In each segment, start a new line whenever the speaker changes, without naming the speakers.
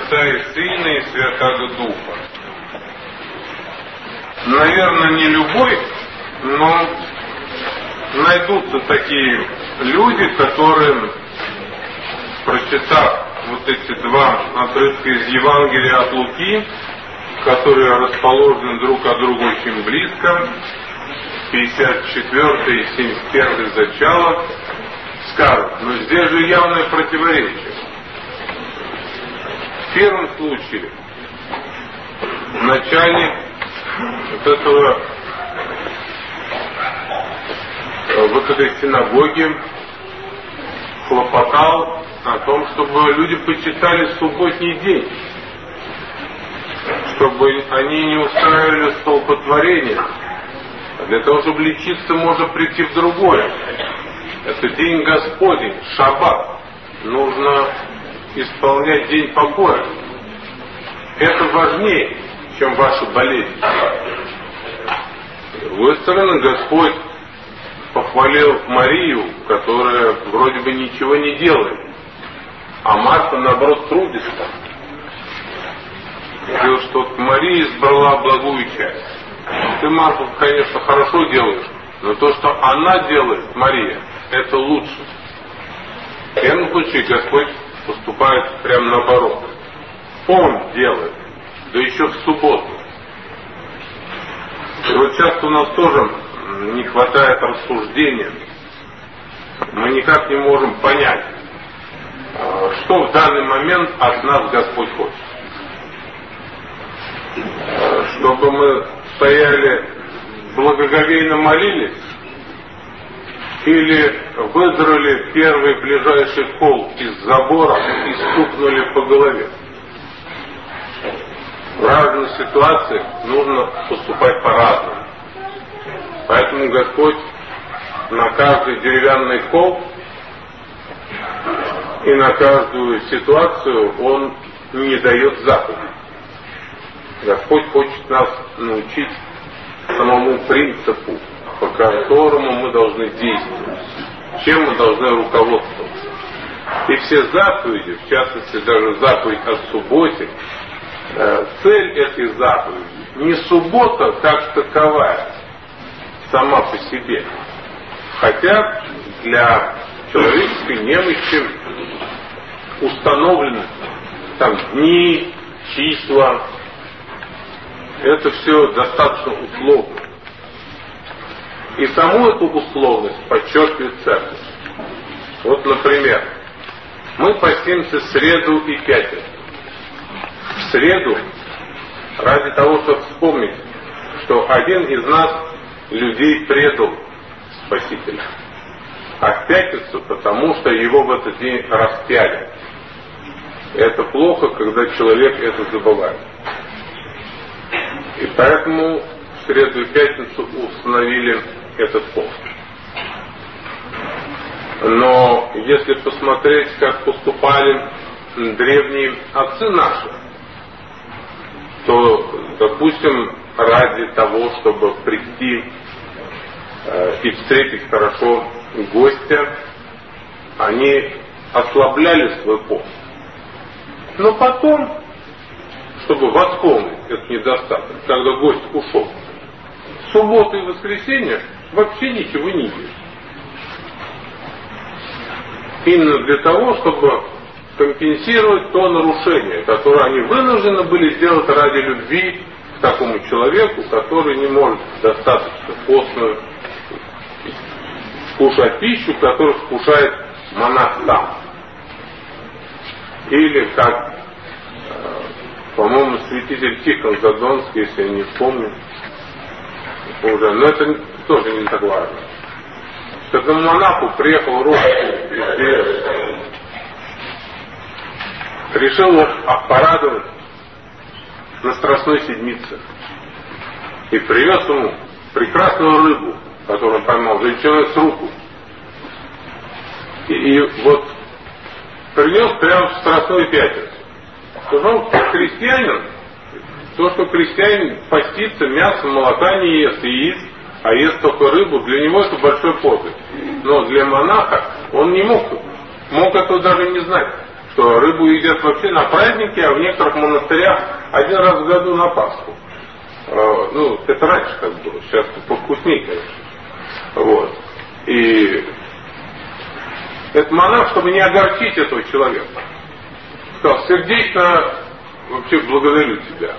Отца и Сына и Святаго Духа. Наверное, не любой, но найдутся такие люди, которые, прочитав вот эти два отрывка из Евангелия от Луки, которые расположены друг от друга очень близко, 54 и 71 зачало, скажут, но здесь же явное противоречие. В первом случае начальник вот этой синагоги хлопотал о том, чтобы люди почитали субботний день, чтобы они не устраивали столпотворения. Для того, чтобы лечиться, можно прийти в другое. Это день Господень, шаббат. Нужно исполнять день покоя. Это важнее, чем ваша болезнь. С другой стороны, Господь похвалил Марию, которая вроде бы ничего не делает, а Марта, наоборот, трудится. Говорил, что вот Мария избрала благую часть. Ты, Марта, конечно, хорошо делаешь, но то, что она делает, Мария, это лучше. В первом случае Господь поступает прямо наоборот. Он делает, да еще в субботу. И вот часто у нас тоже не хватает рассуждения. Мы никак не можем понять, что в данный момент от нас Господь хочет. Чтобы мы стояли, благоговейно молились, или выдрали первый ближайший кол из забора и стукнули по голове. В разных ситуациях нужно поступать по-разному. Поэтому Господь на каждый деревянный кол и на каждую ситуацию Он не дает заповедь. Господь хочет нас научить самому принципу, по которому мы должны действовать, чем мы должны руководствоваться. И все заповеди, в частности даже заповедь о субботе, цель этой заповеди не суббота как таковая, сама по себе. Хотя для человеческой немощи установлены там дни, числа. Это все достаточно условно. И саму эту условность подчеркивает церковь. Вот, например, мы постимся среду и пятницу. В среду, ради того, чтобы вспомнить, что один из нас людей предал Спасителя. А в пятницу, потому что его в этот день распяли. Это плохо, когда человек это забывает. И поэтому в среду и пятницу установили этот пост. Но если посмотреть, как поступали древние отцы наши, то, допустим, ради того, чтобы прийти и встретить хорошо гостя, они ослабляли свой пост. Но потом, чтобы восполнить этот недостаток, когда гость ушел, в субботу и воскресенье вообще ничего не ели. Именно для того, чтобы компенсировать то нарушение, которое они вынуждены были сделать ради любви к такому человеку, который не может достаточно постную вкушать пищу, которую вкушает монах сам. Или как, по-моему, святитель Тихон Задонский, если я не помню, уже, но это тоже не так важно. К этому монаху приехал русский из деревни, решил его порадовать на Страстной Седмице и привез ему прекрасную рыбу, которую он поймал, величиной с руку. И вот принес прямо в Страстную Пятницу. Сказал, крестьянин, то, что крестьянин постится, мясо, молока не ест и яиц, а ест только рыбу, для него это большой подвиг. Но для монаха он не мог этого даже не знать, что рыбу едят вообще на праздники, а в некоторых монастырях один раз в году на Пасху. Ну, это раньше так было, сейчас повкуснее, конечно. Вот. И этот монах, чтобы не огорчить этого человека, сказал: сердечно вообще благодарю тебя.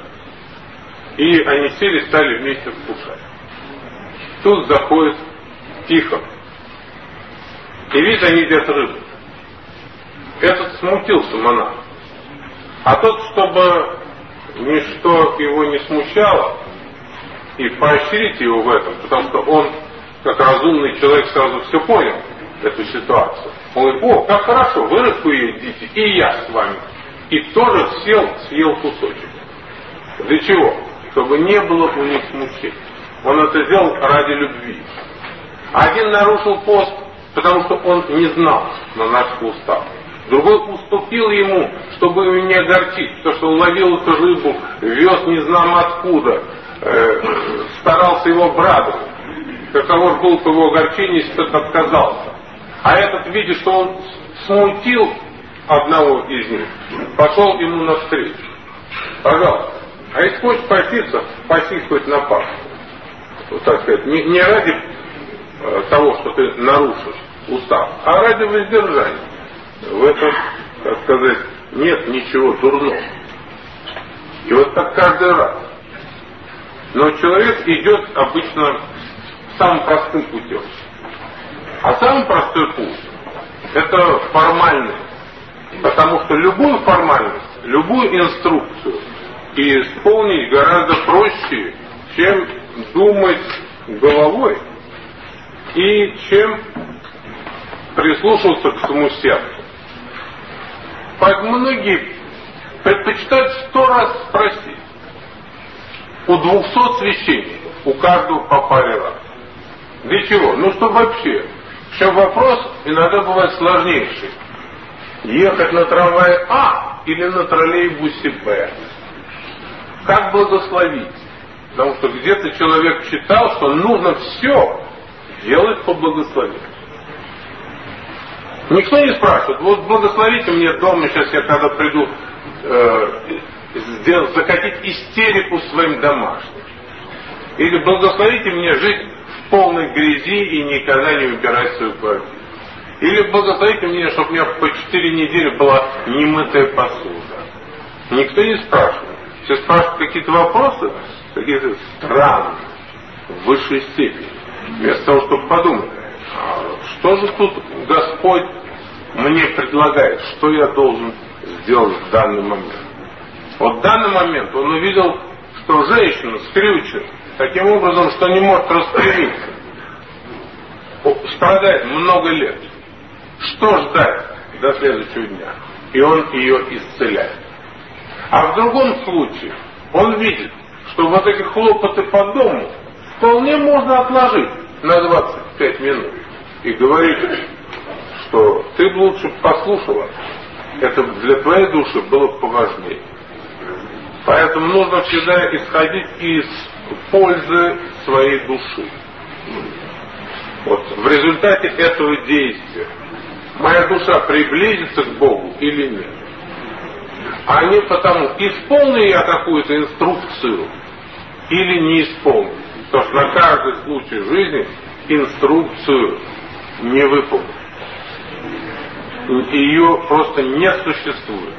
И они сели, стали вместе вкушать. Тут заходит Тихон. И видит, они едят рыбу. Этот смутился монах. А тот, чтобы ничто его не смущало, и поощрить его в этом, потому что он, как разумный человек, сразу все понял, эту ситуацию. Он говорит: о, как хорошо, вы рыбку едите, и я с вами. И тоже сел, съел кусочек. Для чего? Чтобы не было у них смущения. Он это сделал ради любви. Один нарушил пост, потому что он не знал монашеского устава. Другой уступил ему, чтобы его не огорчить, потому что он ловил эту рыбу, вез не знамо откуда, старался его обрадовать. Каково же было по его огорчению, если тот отказался. А этот, видя, что он смутил одного из них, пошел ему навстречу. Пожалуйста, а если хочешь паситься, пасись хоть на Пасху. Вот так сказать, не ради того, что ты нарушишь устав, а ради воздержания. В этом, так сказать, нет ничего дурного. И вот так каждый раз. Но человек идет обычно самым простым путем. А самый простой путь — это формальный. Потому что любую формальность, любую инструкцию исполнить гораздо проще, чем думать головой и чем прислушиваться к своему сердцу. Поэтому многие предпочитают 100 раз спросить. У 200 священников, у каждого по паре раз. Для чего? Ну, чтобы вообще. Причем вопрос иногда бывает сложнейший. Ехать на трамвае А или на троллейбусе Б? Как благословить? Потому что где-то человек читал, что нужно все делать по благословению. Никто не спрашивает: вот благословите мне дома, сейчас я когда приду, закатить истерику своим домашним. Или благословите мне жить в полной грязи и никогда не убирать свою квартиру. Или благословите мне, чтобы у меня по 4 недели была немытая посуда. Никто не спрашивает. Все спрашивают какие-то вопросы, какие-то странные, в высшей степени. Вместо того, чтобы подумать, что же тут Господь мне предлагает, что я должен сделать в данный момент. Вот в данный момент он увидел, что женщина скрючена таким образом, что не может распрямиться. Страдает много лет. Что ждать до следующего дня? И он ее исцеляет. А в другом случае он видит, что вот эти хлопоты по дому вполне можно отложить на 25 минут. И говорит, что ты бы лучше послушала. Это для твоей души было поважнее. Поэтому нужно всегда исходить из пользы своей души. Вот в результате этого действия моя душа приблизится к Богу или нет. А не потому, исполню я какую-то инструкцию или не исполню. Потому что на каждый случай жизни инструкцию не выполнить. Ее просто не существует.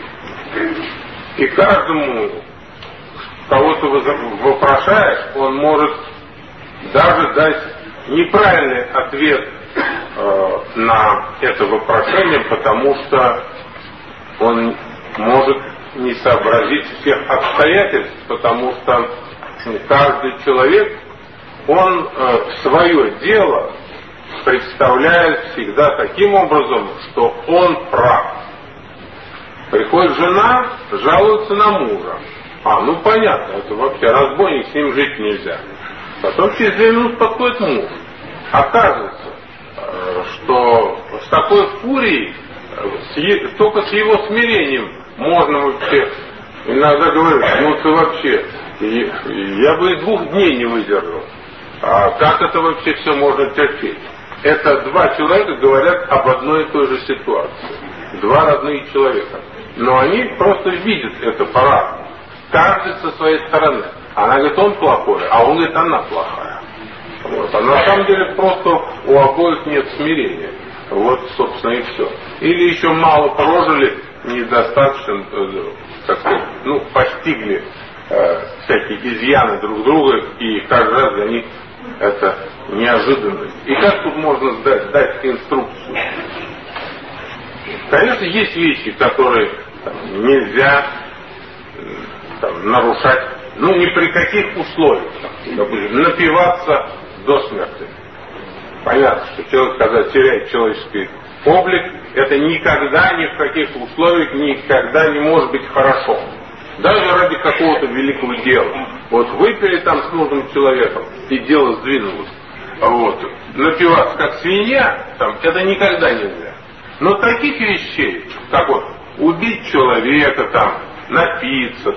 И каждому, кого ты вопрошаешь, он может даже дать неправильный ответ на это вопрошение, потому что он может не сообразить всех обстоятельств, потому что каждый человек, он свое дело представляет всегда таким образом, что он прав. Приходит жена, жалуется на мужа. Ну понятно, это вообще разбойник, с ним жить нельзя. Потом через 2 минуты подходит муж. Оказывается, что с такой фурией, только с его смирением можно вообще, иногда говорят, ну ты вообще, я бы и 2 дней не выдержал. А как это вообще все можно терпеть? Это 2 человека говорят об одной и той же ситуации. два родных человека. Но они просто видят это по-разному. Каждый со своей стороны. Она говорит, он плохой, а он говорит, она плохая. Вот. А на самом деле просто у обоих нет смирения. Вот, собственно, и все. Или еще мало прожили, недостаточно, так сказать, постигли всякие изъяны друг друга, и каждый раз для них это неожиданность. И как тут можно дать инструкцию? Конечно, есть вещи, которые нельзя нарушать, ни при каких условиях. Допустим, напиваться до смерти. Понятно, что человек, когда теряет человеческий облик, это никогда, ни в каких условиях, никогда не может быть хорошо. Даже ради какого-то великого дела. Вот выпили там с нужным человеком, и дело сдвинулось. Вот. Напиваться как свинья, это никогда нельзя. Но таких вещей, как вот убить человека, напиться,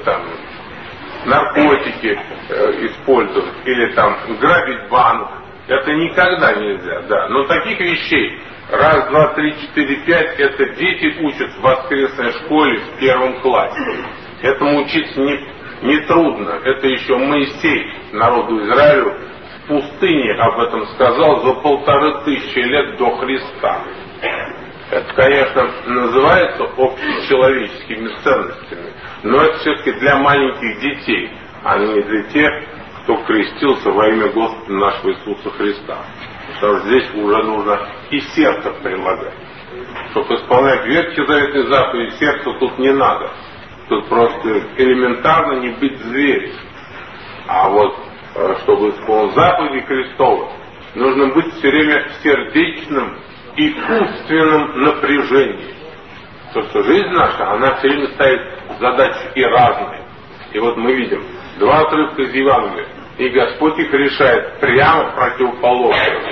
наркотики использовать, или грабить банк, это никогда нельзя, да. Но таких вещей, 1, 2, 3, 4, 5, это дети учат в воскресной школе в 1 классе. Этому учиться не трудно. Это еще Моисей народу Израилю в пустыне об этом сказал за 1500 лет до Христа. Это, конечно, называется общечеловеческими ценностями, но это все-таки для маленьких детей, а не для тех, кто крестился во имя Господа нашего Иисуса Христа. Потому что здесь уже нужно и сердце прилагать. Чтобы исполнять Ветхий Заветный заповедь, сердца тут не надо. Тут просто элементарно не быть зверем. А вот, чтобы исполнить заповеди Христовы, нужно быть все время в сердечном и умственном напряжении. Потому что жизнь наша, она все время ставит задачи и разные. И вот мы видим 2 отрывка из Евангелия, и Господь их решает прямо противоположно.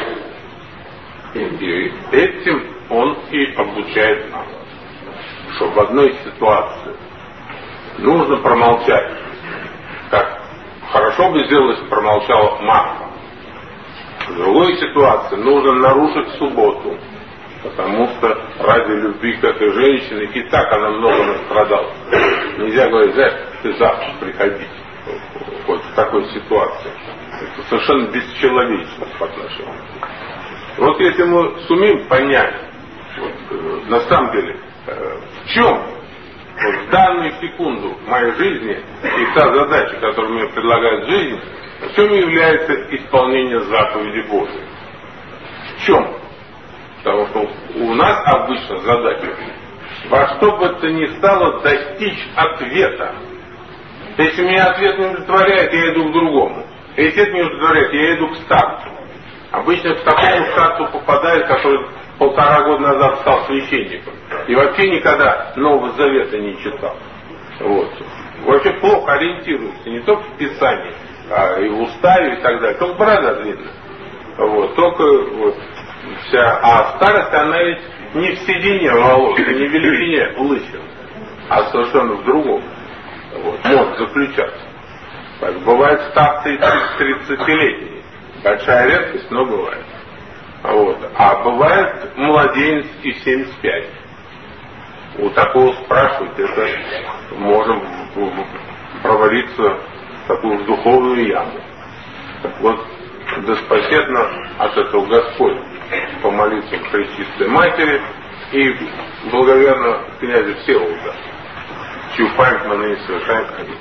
И этим Он и обучает нас. Что в одной ситуации нужно промолчать. Как хорошо бы сделалось, промолчала Марфа. В другой ситуации нужно нарушить субботу, потому что ради любви к этой женщине и так она много настрадала. Нельзя говорить, знаешь, ты завтра приходи. Вот в такой ситуации. Это совершенно бесчеловечно по отношению. Вот если мы сумеем понять, на самом деле, в чем в данную секунду моей жизни и та задача, которую мне предлагает жизнь, в чем является исполнение заповеди Божьей? В чем? Потому что у нас обычно задача во что бы то ни стало достичь ответа. Если меня ответ не удовлетворяет, я иду к другому. Если это не удовлетворяет, я иду к старцу. Обычно к такому старцу попадает, который 1,5 года назад стал священником. И вообще никогда Нового Завета не читал. Вот. Вообще плохо ориентируется не только в Писании, а и в Уставе и так далее. Только борода длинная. Вот. Только вот вся... А старость, она ведь не в седине волос, не в величине лысин, а совершенно в другом. Вот. Может заключаться. Так, бывают старцы и 30-летние. Большая редкость, но бывает. Вот. А бывает младенец и 75. У такого спрашивать, это можем провалиться в такую духовную яму. Так вот, да спасет нас от этого Господь, помолиться к Пречистой Матери и благоверно князю Всеволода, чью память мы ныне совершаем.